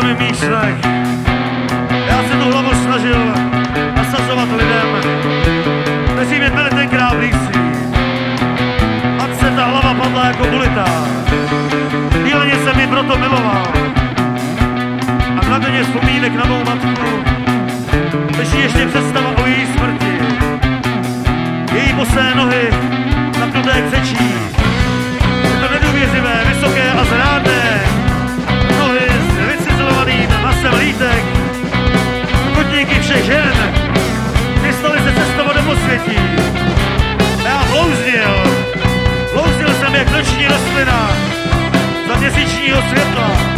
jsem i míslech. Já se tu hlavu snažil nasazovat lidem, kteří mě byli tenkrát blízcí. Ať se ta hlava padla jako ulitá. Díleně jsem ji proto miloval. A na denně vzpomínek na mou matku leží ještě představa o její smrti. Její bosé nohy napnuté křečí. To nedůvěřivé, vysoké a zrádné nohy s vycizelovaným masem lítek. Kotníky všech žen vystaly se cestovat do posvětí. A já blouznil jsem jak noční rostlina za měsíčního světla.